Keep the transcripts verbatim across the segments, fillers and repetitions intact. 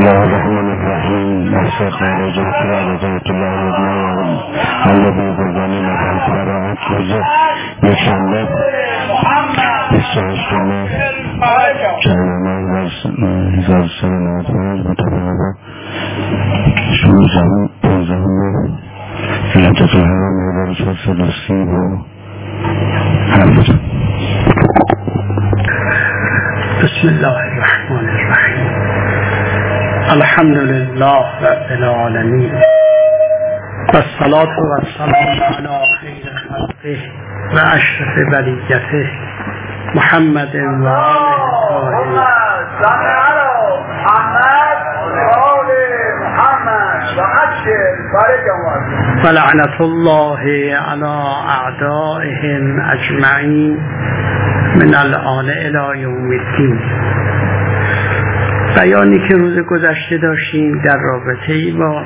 الله الرحمن الرحیم وفق رجل کرا رجل الله ابنه الذي بردانی نفعت براعت روزه یکشنبه بیست و هشتم جهنمه هزار و سیصد و نود و پنج مطابق با شانزدهم پانزدهم لطف الحرام هزار و چهارصد و سی و هفت. بسم الله الرحمن الرحیم. الحمد لله رب العالمین و الصلاة و السلام علی خیر خلقه و اشرف بریته محمد و آله و لعنت الله علی اعدائهم اجمعین من الآن الی یوم الدین. بیانی که روز گذشته داشتیم در رابطه با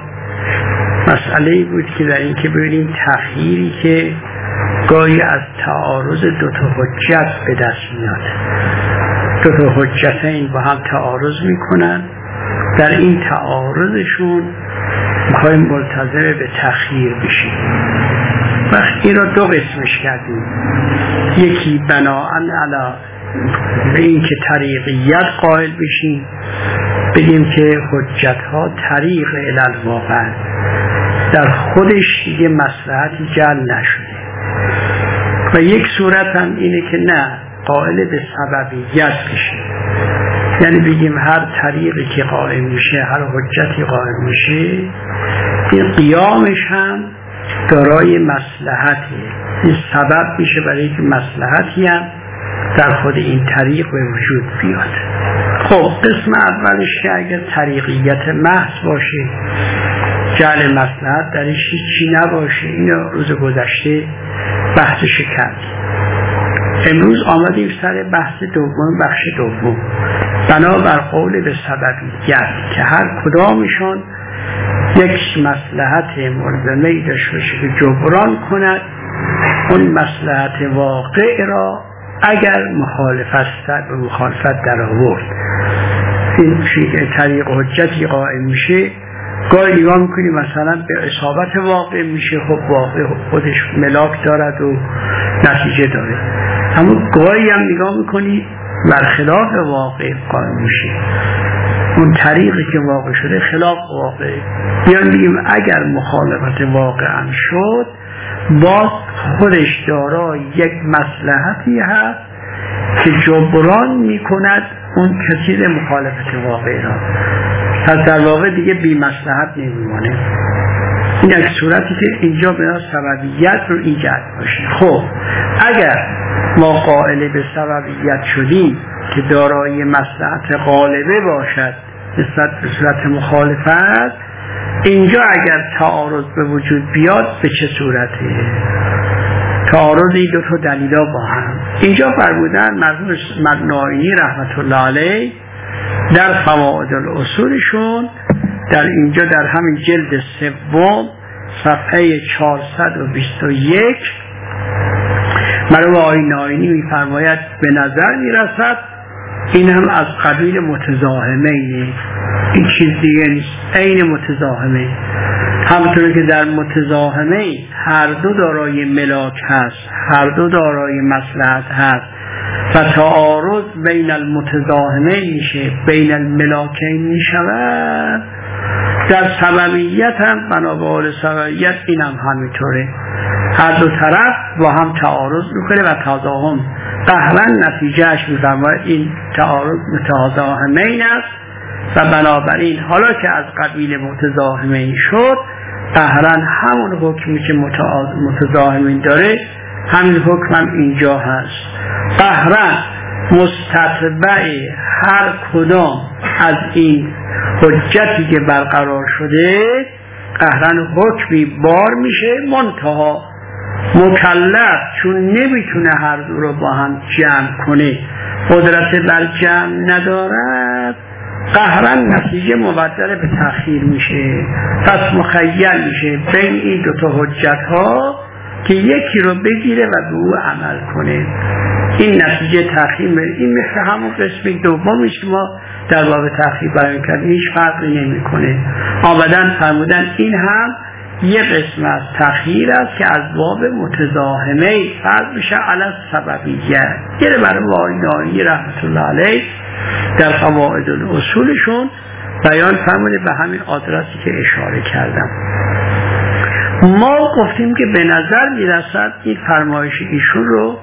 مسئله بود که در این که ببینیم تخییری که گاهی از تعارض دو تا حجت به دست میاد. دو تا حجتین با هم تعارض میکنن، در این تعارضشون میخوایم ملتزم به تخییر بشیم. وقتی این را دو قسمش کردیم، یکی بناءً علی به این که طریقیت قائل بشیم، بگیم که حجت ها طریق الالواقع در خودش دیگه مصلحتی جل نشده، و یک صورت هم اینه که نه، قائل به سببیت بشیم، یعنی بگیم هر طریقی که قائم میشه، هر حجتی قائم میشه، این قیامش هم دارای مصلحتی، این سبب میشه برای که مصلحتی هم در خود این طریق به وجود بیاد. خب قسم اولش که اگر طریقیت محض باشه، جعل مصلحت درش هیچی نباشه، اینو روز گذشته بحثش کردیم. امروز آمدیم سر بحث دوم، بخش دوم، بنابر قول به سببیت که هر کدامشون یک مصلحت ملزمه‌ای داشته باشه که جبران کند اون مصلحت واقع را اگر مخالفت به مخالفت در آورد. این طریق حجتی قائم میشه، گاهی نگاه میکنی مثلا به اصابت واقع میشه، خب واقع خودش ملاک دارد و نتیجه داره، اما گاهی هم نگاه میکنی برخلاف واقع قائم میشه، اون طریقی که واقع شده خلاف واقع. بیان بگیم اگر مخالفت واقع هم شد، باز خودش دارای یک مصلحتی هست که جبران میکند اون کثیر مخالفت واقع را، پس در واقع دیگه بی مصلحت نمیمانه. این یک صورتی که اینجا بنا سببیت رو ایجاد باشه. خب اگر ما قائل به سببیت شدیم که دارای مصلحت غالبه باشد نسبت به صورت مخالفت، اینجا اگر تعارض به وجود بیاد به چه صورته؟ تعارض این دو تا دلیلا با هم. اینجا فرمودن مرحوم مقناعینی رحمت الله علیه در فوائد الاصولشون، در اینجا در همین جلد سوم صفحه چهارصد و بیست و یک مرحوم آقای ناینی می‌فرماید به نظر میرسد این هم از قبیل متضاهمه، این چیز دیگه نیست، عین متضاهمه. همونطور که در متضاهمه هر دو دارای ملاک هست، هر دو دارای مصلحت هست و تعارض بین المتضاهمه میشه، بین الملاکین میشود، در سببیت هم بنابرای سببیت این هم همینطوره، هر دو طرف با هم تعارض میکنه و تضاهم قهرا نتیجهش میفرماید این تعارض متضاهمین است و بنابراین حالا که از قبیل متضاهمین شد، قهرا همون حکمی که متضاهمین داره همین حکم هم اینجا هست. قهرا مستتبع هر کدام از این حجتی که برقرار شده، قهرا حکمی بار میشه، منتها مکلف چون نمیتونه هر دو رو با هم جمع کنه، قدرت بر جمع ندارد، قهرا نتیجه مبدل به تأخیر میشه، پس مخیل میشه بین این دو تا حجت ها که یکی رو بگیره و به او عمل کنه. این نتیجه تأخیر میره. این مثل همون قسم دومیش که ما در باب تأخیر بیان کردیم، هیچ فرقی نمیکنه. آمدن فرمودن این هم یه قسم از تأخیر است که از باب متضاهمه فرض میشه علی سببیه. یه برای واینایی رحمت الله علیه در قواعد اصولشون بیان فرموده به همین آدرسی که اشاره کردم. ما گفتیم که به نظر میرسد این فرمایش ایشون رو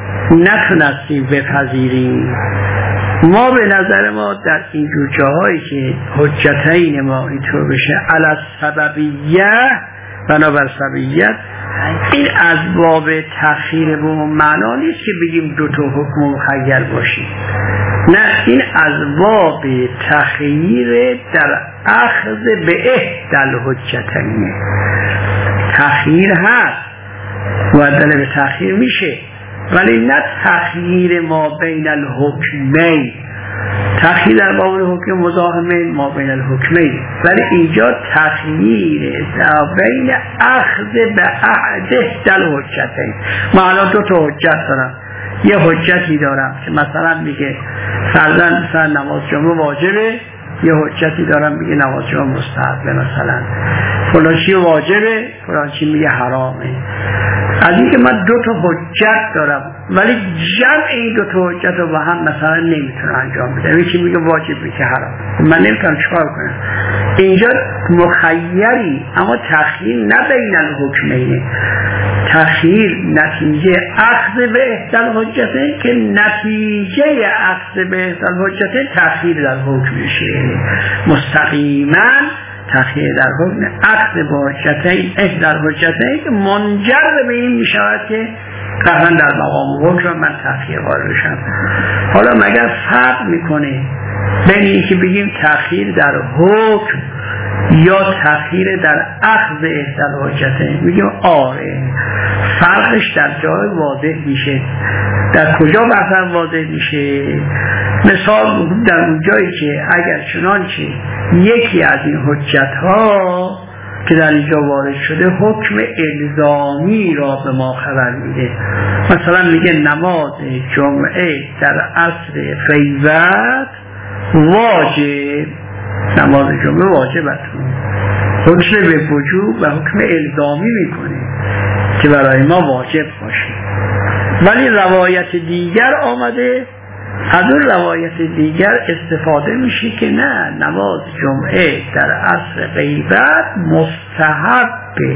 نتونستیم بپذیریم. ما به نظر ما در اینجور جاهایی که حجتین ما اینطور بشه علی سببیه بنابر سببیت، این از باب تأخیر به معنا نیست که بگیم دو تا حکم مخیر باشیم. نه، این از باب تأخیر در اخذ به احدى الحجتین. تأخیر هست، معدل به تأخیر میشه، ولی نه تأخیر ما بین الحکمین. تأخیر در باب حکم مزاحمه ما بین الحکمین، ولی اینجا تأخیر در بین اخذ به احدى الحجتین. من الان دو تا حجت دارم. یه حجتی دارم که مثلا میگه فرضاً مثلا نماز جمعه واجبه، یه حجتی دارم میگه نماز جمعه مستحبه، مثلا فلانچی واجبه، فلانچی میگه حرامه. از اینکه من دو تا حجت دارم ولی جمع این دو تا حجت رو با هم مثلا نمیتونم انجام بدم، یکی میگه واجب میگه حرام، من نمیتونم چیکار کنم؟ اینجا مخیری، اما تأخیر نه بین الحکمینه، تأخیر نتیجه اخذ به احدى الحجتین که نتیجه اخذ به احدى الحجتین تأخیر در حکم میشه. مستقیما تأخیر در حکم اخذ به حجتین احدى الحجتین که منجر به این میشود که قطعا در مقام حکم من تأخیر وارد بشم. حالا مگر فرق میکنه بین این که بگیم تأخیر در حکم یا تأخیر در اخذ احدى الحجتین؟ میگیم آره، فرقش در جای واضح میشه. در کجا مثلا واضح میشه؟ مثال در اون جایی که اگر چنانچه یکی از این حجت ها که در اینجا وارد شده حکم الزامی را به ما خبر میده، مثلا میگه نماز جمعه در عصر غیبت واجب، نماز جمعه واجبتون، حکم به وجوب و حکم الزامی میکنه که برای ما واجب باشه. ولی روایت دیگر آمده، از اون روایت دیگر استفاده میشه که نه، نماز جمعه در عصر غیبت مستحبه،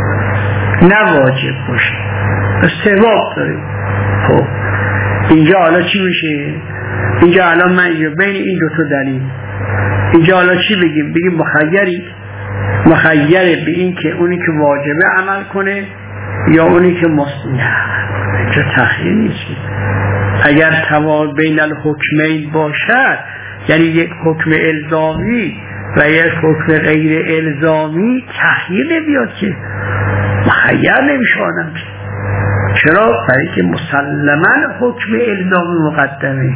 نه واجب باشه، ثواب داره. خب اینجا حالا چی میشه؟ اینجا الان من اینجا بین این دو تا دلیل اینجا حالا چی بگیم؟ بگیم مخیری؟ مخیره به این که اونی که واجبه عمل کنه یا اونی که مستحب؟ اینجا تخییر نیست. اگر توال بین الحکمین باشد، یعنی یک حکم الزامی و یک حکم غیر الزامی، تخییر نمیاد که، مخیر نمیشه آدم. چرا؟ برای که مسلما حکم الزامی مقدمه،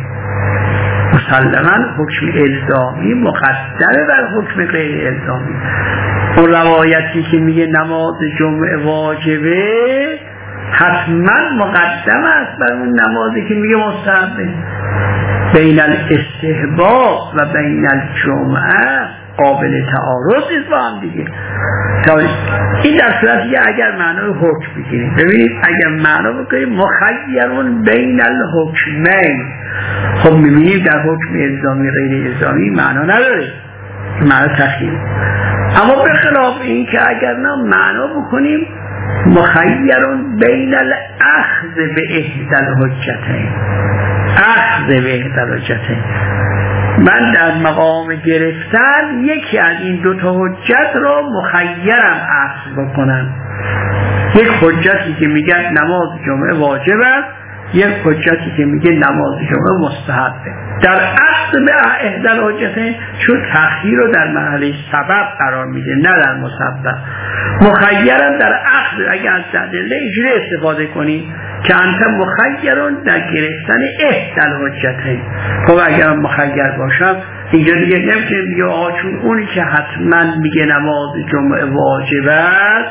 مسلما حکم الزامی مقدمه بر حکم غیر الزامی. اون روایتی که میگه نماز جمعه واجبه حتما مقدم است بر اون نمازی که میگه مستحبه. بین الاستحباب و بین الجمعه قابل تعارض نیست با هم دیگه. این در صورتی که اگر معنای حکم بگیریم، ببینید اگر معنا بکنیم مخیرون بین الحکمین، خب میبینیم در حکم الزامی غیر الزامی معنا نداره، معنا تخییر. اما به خلاف این که اگر نه معنا بکنیم مخیرون بین الاخذ به احدى الحجتین، اخذ به احدى الحجتین، من در مقام گرفتن یکی از این دو تا حجت را مخیرم اخذ بکنم. یک حجتی که میگه نماز جمعه واجب است، یک حجتی که میگه نماز جمعه مستحبه. در اخذ به احدى الحجتین چون تأخیر رو در مرحله سبب قرار میده نه در مسبب. مخیرم در اخذ، اگر از دلیل اینجوری استفاده کنیم که انت مخیرون در گرفتن احدى الحجتین. خب اگر مخیر باشم اینجا دیگه نمیتونیم بگیم آقا چون اونی که حتما میگه نماز جمعه واجب است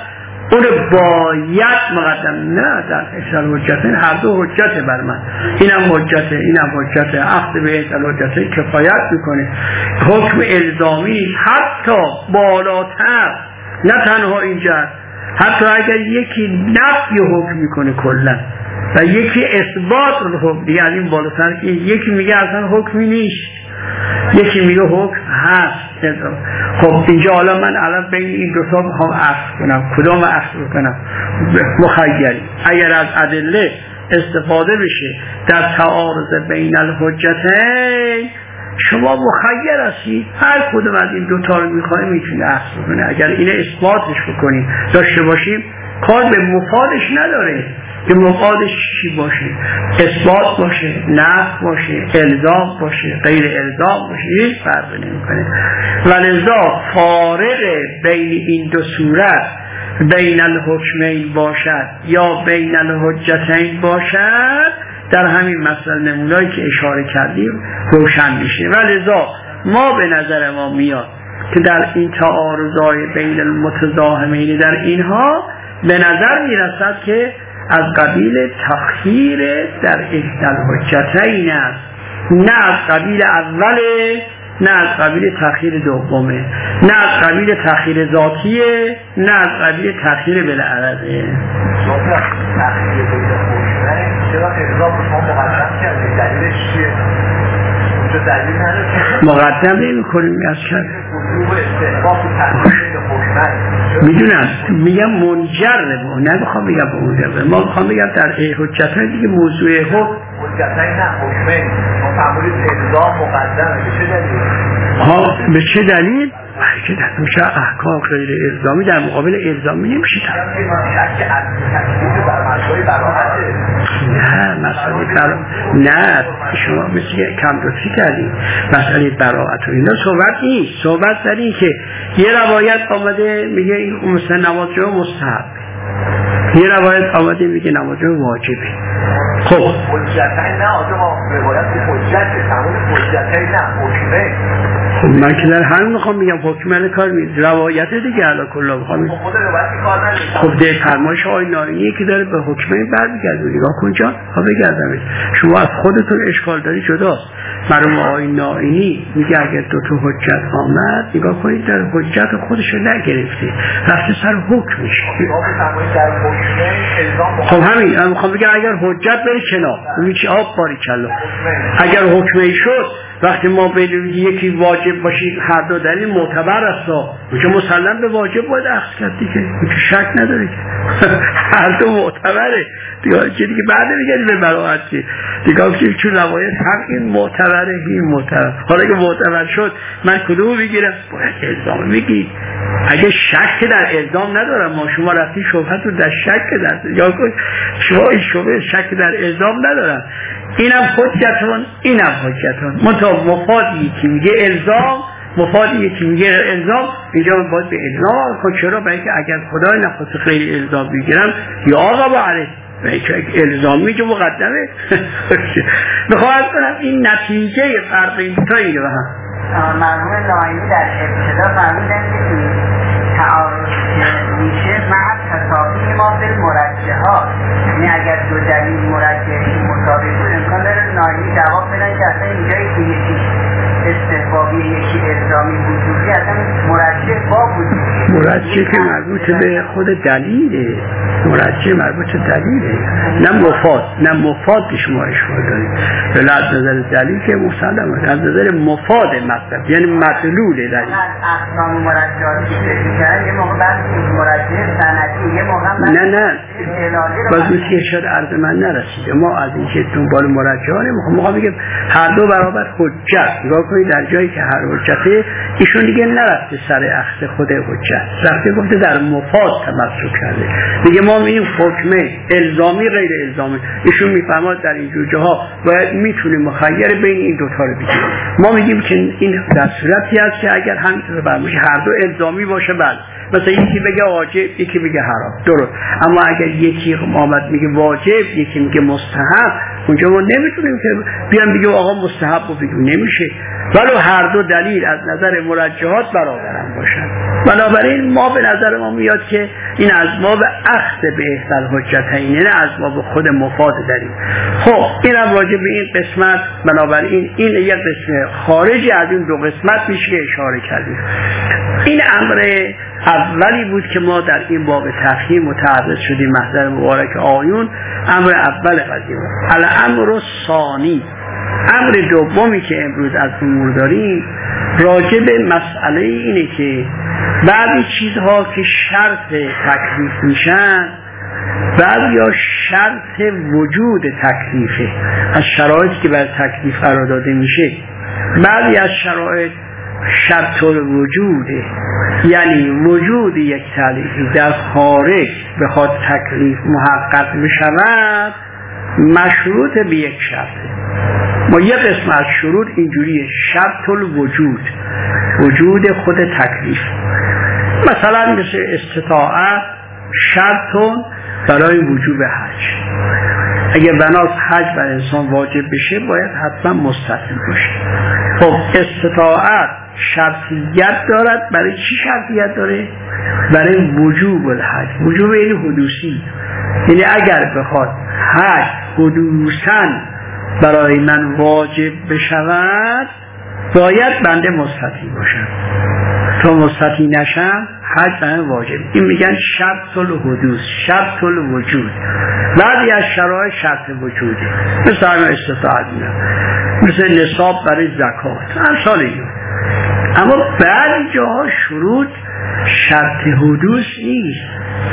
اون باید مقدم نه در احسان حجتین هر دو حجته بر من اینم حجته اینم حجته اخذ به احسان حجتین کفایت میکنه حکم الزامی حتی بالاتر نه تنها اینجا حتی اگر یکی نفی حکم میکنه کلا و یکی اثبات حکم دیگه از این بالاتر که یکی میگه اصلا حکمی نیست یکی میگه حکم هست. خب اینجا حالا من الان بین این دو تا میخوام عکس کنم کدام عکس کنم مخیری اگر از ادله استفاده بشه در تعارض بین الحجتین شما مخیر هستید هر کدوم از این دو تا رو میخواهی میتونه عکس کنه اگر اینه اثباتش بکنیم داشته باشیم کار به مفادش نداره که مفادش چی باشه اثبات باشه نفی باشه الزام باشه غیر الزام باشه هیچ فرقی نمیکنه ولذا فارق بین این دو صورت بین الحکمین باشد یا بین الحجتین باشد در همین مثل نمونه‌ای که اشاره کردیم روشن میشه ولذا ما به نظر ما میاد که در این تعارضای بین المتضاهمین در اینها به نظر میرسد که از قبیل تخییر در احدی الحجتین است نه از قبیل اوله نه از قبیل تخییر دومه نه از قبیل تخییر ذاتیه نه از قبیل تخییر بالعرضه مقدم نمی کنیم از کرد میدونم میگم منجر با نمیخوام بگم با منجر ما میخوام بگم در حجت های دیگه موضوع حکم حجت های نه حکمه ما فرمودید الزام مقدمه به چه دلیل؟ ها به چه دلیل؟ که در میشه احکام غیر الزامی در مقابل الزامی نمیشه نه مسئله برا... نه شما مثل کم دوستی کردید مسئله براعت و اینا صحبت نیست صحبت در این که یه روایت آمده میگه این مثل نماز جو مستحب یه روایت آمده میگه نماز جو واجبه خب حجتای نه آجا روایت حجته تمام حجتای نه حکمه خب من که در همین میخوام میگم حکمه کار میگم روایت دیگه علا کلا میخوام خود روایتی کار نداره خب ده فرمایش های ناینی که داره به حکمه برمیگرده نگاه کن جان ها بگردمش شما از خودتون اشکال داری جداست مرحوم آقای ناینی میگه اگر دو تا حجت آمد نگاه کنید در حجت خودشو نگرفته رفته سر حکمش خب همین من میخوام بگم اگر حجت بری کنار میگه آب باری کلا اگر حکمه شد وقتی ما بگیم یکی واجب باشید هر دو دلیل معتبر است میگه مسلم به واجب باید اخذ کرد دیگه میگه شک نداره هر دو معتبره دیگه چه دیگه بعد میگه به براعت دیگه که چون روایت هم این معتبره این معتبر حالا که معتبر شد من کدومو بگیرم باید الزام بگید اگه شک در الزام ندارم ما شما رفتی شبهت رو در شک در یا شما این شبه شک در الزام ندارم اینم حجتون اینم حجتون منطقه مفادی که میگه الزام مفادی که میگه الزام اینجا من باید به الزام خود چرا برای که اگر خدای نخواست خیلی الزام بگیرم یا آقا با علیه برای که الزامی که مقدمه بخواهد کنم این نتیجه فرق این تا اینه به هم مرحوم ناینی در ابتدا فرمودن که تعارض میشه مع تساوی ما به مرجحه ها یعنی اگر دو دلیل مرجحی مساوی بود امکان داره ناینی جواب بدن که اصلا اینجایی که یکی استحبابی یکی الزامی وجودی اصلا مرجح با وجودی مرجح که مربوط به خود دلیله مرجح مربوط به دلیله نه مفاد نه مفاد که شما اشکال دارید ولی از نظر دلیل که مسلمه از نظر مفاد مطلب یعنی مطلول دلیل اقسام مرجحاتی که کرد یه موقع بعد مرجح سندی یه موقع نه نه باز میشه شاید عرض من نرسیده ما از این که دنبال مرجحه نمیخوام میخوام بگم هر دو برابر حجت نگاه کنید در جایی که هر حجته ایشون دیگه نرفته سر اخذ خود حجت رفته گفته در مفاد تمسک کرده دیگه ما میگیم حکمه الزامی غیر الزامی ایشون میفرماد در این جوجه ها باید میتونیم مخیر بین این دوتا رو بگیریم ما میگیم که این در صورتی هست که اگر همینطور برمیشه هر دو الزامی باشه بله مثلا یکی بگه واجب یکی بگه حرام درست اما اگر یکی آمد میگه واجب یکی میگه مستحب اونجا ما نمیتونیم که بیان بگیم آقا مستحب رو بگیم، نمیشه، ولو هر دو دلیل از نظر مرجحات برابرن باشن. بنابراین ما به نظر ما میاد که این از باب اخذ به احدال حجتین، نه از باب خود مفاد دلیل. خب اینم راجع به این قسمت، بنابراین این یک قسمت خارجی از این دو قسمت میشه که اشاره کردیم. این امر اولی بود که ما در این باب تفهیم متعرض شدیم، محضر مبارک آیون. امر اول قضیه بود. الامر ثانی، امر دومی که امروز از امور داریم راجع به مسئله اینه که بعضی چیزها که شرط تکلیف میشن، بعضی یا شرط وجود تکلیفه، از شرایطی که بر تکلیف قرار داده میشه، بعضی از شرایط شرط الوجوده، یعنی وجود یک تکلیف در خارج بخواد تکلیف محقق بشود مشروط به یک شرطه. ما یک قسم از شروط اینجوریه، شرط الوجود، وجود خود تکلیف. مثلا مثل استطاعت شرط برای وجوب حج. اگر بناس حج بر انسان واجب بشه باید حتما مستطیع باشه. خب استطاعت شرطیت دارد. برای چی شرطیت داره؟ برای وجوب الحج، وجوب این حدوثی، یعنی اگر بخواد حج حدوثاً برای من واجب بشود باید بنده مستطیع باشم. تا مستطیع نشم حج برای واجب. این میگن شرط الحدوث، شرط الوجود. بعضی از شرایط شرط وجوده، مثل همه استطاعت میاد، مثل نصاب برای زکات، امثال اینو. اما بعضی جاها شروط شرط حدوث نیست،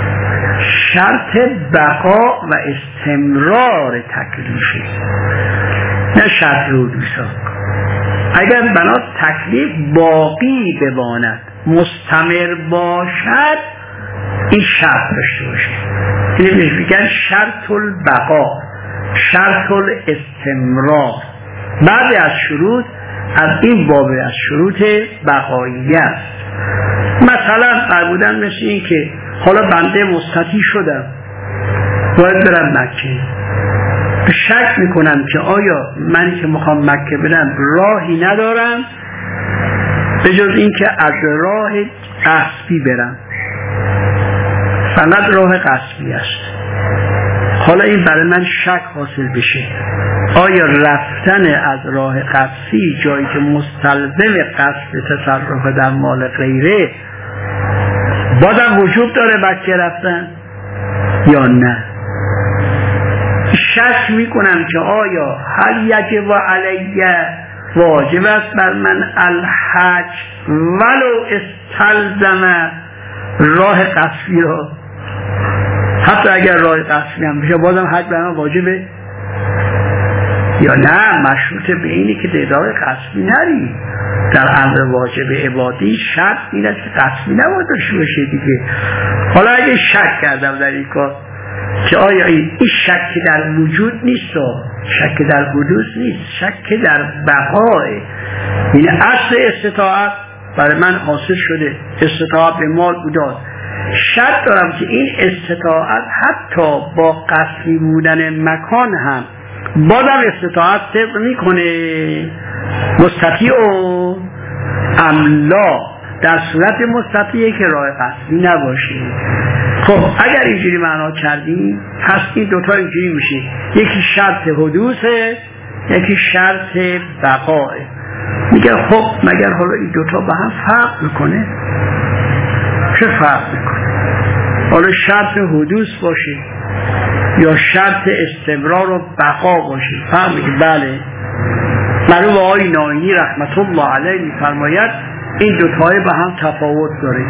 شرط بقا و استمرار تکلیفه، نه شرط حدوث ها. اگر بنا تکلیف باقی بماند، مستمر باشد، این شرط داشته باشه. اینه بهش میگن شرط البقا، شرط الاستمرار. بعضی از شروط از این باب از شروط بقایی است. مثلا فرمودن مثل این که حالا بنده مستطیع شدم باید برم مکه، شک میکنم که آیا منی که میخوام مکه برم راهی ندارم به جز این که از راه قصبی برم، فقط راه قصبی است. حالا این برای من شک حاصل بشه، آیا رفتن از راه قصبی جایی که مستلزم قصد تصرف در مال غیره بازم وجوب داره مکه رفتن یا نه؟ شک میکنم که آیا هل یجب علیه، واجب است بر من الحج ولو استلزم راه قصبی را، حتی اگر راه قصبی هم بشه بازم حج بر من واجبه یا نه؟ مشروط به اینه که در راه قصبی نری. در امر واجب عبادی شرط این است که قصبی نباید داشته باشه دیگه. حالا اگه شک کردم در این کار که آیا این شک در وجود نیست، شک در حدوث نیست، شک در بقاه، یعنی اصل استطاعت برای من حاصل شده، استطاعت به مال بوداد، شک دارم که این استطاعت حتی با قصبی بودن مکان هم بازم استطاعت صدق میکنه، مستطیع و املا، در صورت مستطیعه که راه قصبی نباشه. خب اگر اینجوری معنا کردیم پس این دوتا اینجوری میشه، یکی شرط حدوثه، یکی شرط بقاه. میگه خب مگر حالا این دوتا با هم فرق میکنه؟ چه فرق میکنه؟ حالا شرط حدوث باشه یا شرط استمرار و بقا باشه؟ فرق میگه بله. مرحوم آقای ناینی رحمت الله علیه میفرماید این دوتای با هم تفاوت داره.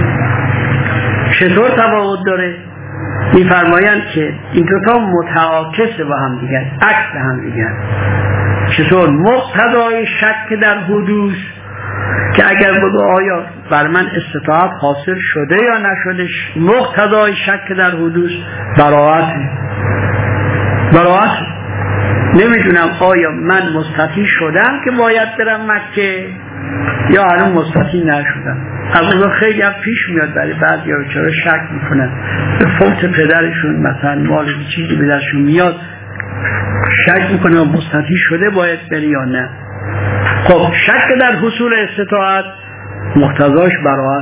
چطور تفاوت داره؟ میفرمایند که این دوتا متعاکس با هم دیگر، عکس هم دیگر. چطور؟ مقتضای شک در حدوث که اگر بگو آیا بر من استطاعت حاصل شده یا نشده، مقتضای شک در حدوث براعته. براعته. نمیدونم آیا من مستطیع شدم که باید برم مکه یا هنوز مستطیع نشدم. از اون خیلی هم پیش میاد برای بعضی ها چرا شک میکنن به فوت پدرشون، مثلا مال چیزی به دستشون میاد شک میکنه مستطیع شده باید بری یا نه. خب شک در حصول استطاعت مقتضاش براعت،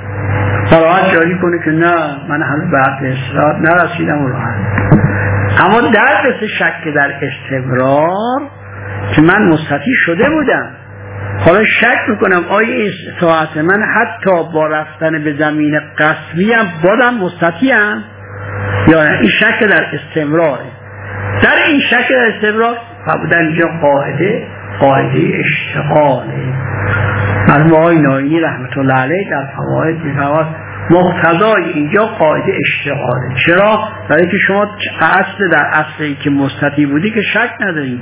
براعت جاری کنه که نه من هنوز به حد استطاعت نرسیدم و راحت. اما در قصه شک در استمرار که من مستطیع شده بودم، حالا شک میکنم آیا استطاعت من حتی با رفتن به زمین قصبی هم بادم مستطیعم یا نه؟ این شک در استمراره. در این شک در استمرار بودن اینجا قاعده قاعده اشتغاله. مرحوم آقای ناینی رحمت الله علیه در فواید میفرماید مقتضای اینجا قاعده اشتغاله. چرا؟ برای که شما اصل در اصلی که مستطیع بودی که شک نداری.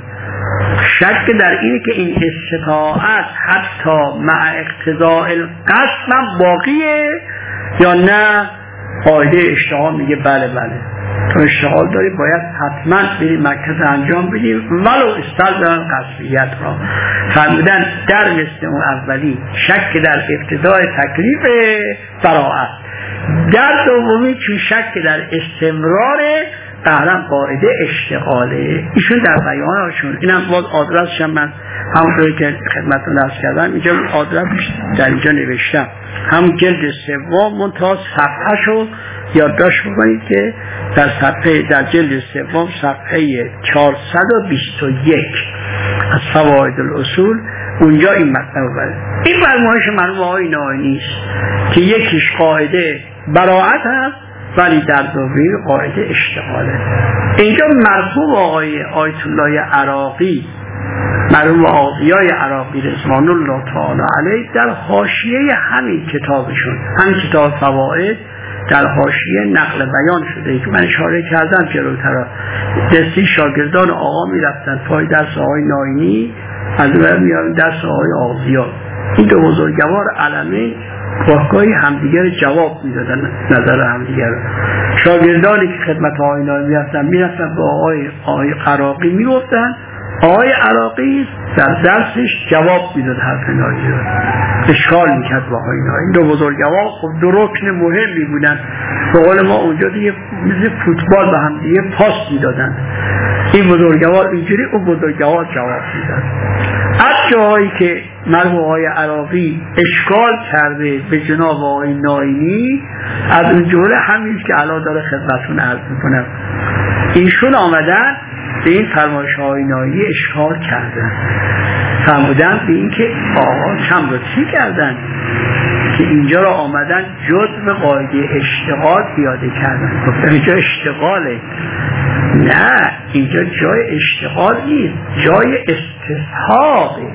شک در اینه که این استطاعت حتی مع اقتضاء القصد هم باقیه یا نه. قاعده اشتغال میگه بله بله تو اشتغال داری باید حتما بری مرکز انجام بدیم ولو استلزم قصبیت را. فرمودن در مثل اون اولی شک در ابتدای تکلیف براعت، در دومی چون شک در استمرار قهرم قاعده اشتغاله. ایشون در بیانشون اینم باز آدرسش هم من همونطوری که خدمتتون عرض کردم اینجا آدرسش در اینجا نوشتم، هم جلد سوم منتها صفحه‌شو یادداشت بکنید که در صفحه در جلد سوم صفحه چهارصد و بیست و یک از فواید الاصول اونجا این مطلب بره. این فرمایش مرحوم آقای ناینی است که یکیش قاعده براعت هست ولی در دومی قاعده اشتغاله. اینجا مرحوم آقای آیت الله عراقی مرحوم آقیای عراقی رضوان الله تعالی علیه در حاشیه همین کتابشون، همین کتاب فواید در حاشیه نقل بیان شده که من اشاره کردم جلوتر، دستی شاگردان آقا میرفتن پای درس آقای ناینی، از اون میارن درس آقای آقیا. این دو بزرگوار علمه گاهگاهی همدیگر جواب میدادن نظر همدیگر. شاگردانی که خدمت آقای ناینی میرفتن میرفتن به آقای آقای عراقی میگفتن، آقای عراقی در درسش جواب میداد حرف ناینی رو، اشکال میکرد با آقای ناینی. دو بزرگوار خب دو رکن مهمی بودن، به قول ما اونجا دیگه مثل فوتبال به هم دیگه پاس میدادن، این بزرگوار اینجوری اون بزرگوار جواب میداد. از جایی که مرحوم آقای عراقی اشکال کرده به جناب آقای ناینی، از اون جمله همین که الان داره خدمتتون عرض میکنم، ایشون آمدن به این فرمایش آقای ناینی اشکال کردن، فرمودن به این که آقا کم رو چی کردن که اینجا را آمدن جزء قاعده اشتغال پیاده کردن. گفتن اینجا اشتغاله. نه، اینجا جای اشتغال نیست، جای استصحابه،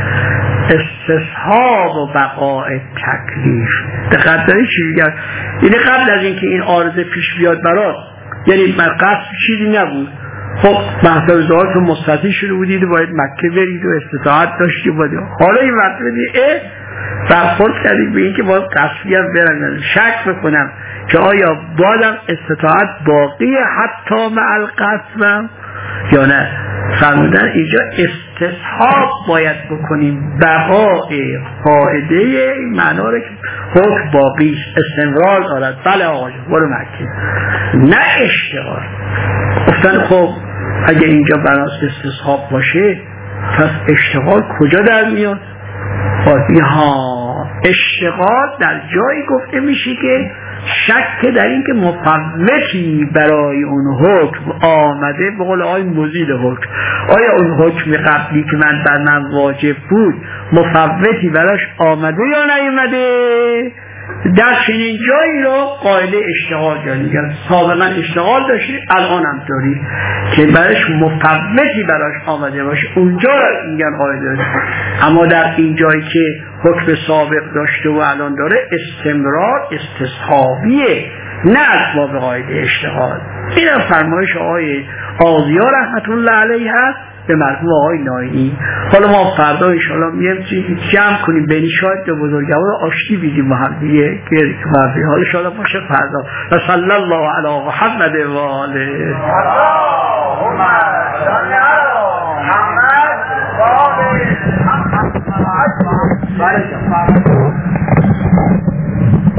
استصحاب و بقاء تکلیف. دقت دارید چی میگم؟ یعنی قبل از اینکه این عارضه پیش بیاد برات، یعنی من قصد چیزی نبود، خب محضر زهار تو مستطیع شده بودید و باید مکه برید و استطاعت داشتی بودید، حالا این وقت بدید اه برخورد کردید به این که باید قصدی هم برن. شک بکنم که آیا بادم استطاعت باقیه حتی مع القسم یا نه. فرمودن اینجا استصحاب باید بکنیم، بقای قاعده این معنا رو که حکم باقی استمرار دارد. بله آقا برو مکه، نه اشتغال. گفتن خب اگه اینجا بناس استصحاب باشه پس اشتغال کجا در میاد؟ بازی ها اشتغال در جایی گفته میشه که شک در این که مفوتی برای اون حکم آمده، به قول آقای مزید حکم، آیا اون حکم قبلی که من بر من واجب بود مفوتی براش آمده یا نیومده؟ در چنین جایی رو قاعده اشتغال جایی میگن. سابقا اشتغال داشتی الان هم داری که براش مفوتی براش آمده باشه، اونجا رو میگن قاعده. اما در این جایی که حکم سابق داشته و الان داره استمرار استصحابیه، نه از باب قاعده اشتغال. این هم فرمایش آقای آضیا رحمت الله علیه هست به مرحوم آقای ناینی. حالا ما فردا ان شاء الله میایم جمع کنیم بین شاید دو بزرگوار آشتی بدیم با هم دیگه که حالا ان شاء الله باشه فردا. و صلی الله علی محمد و آله.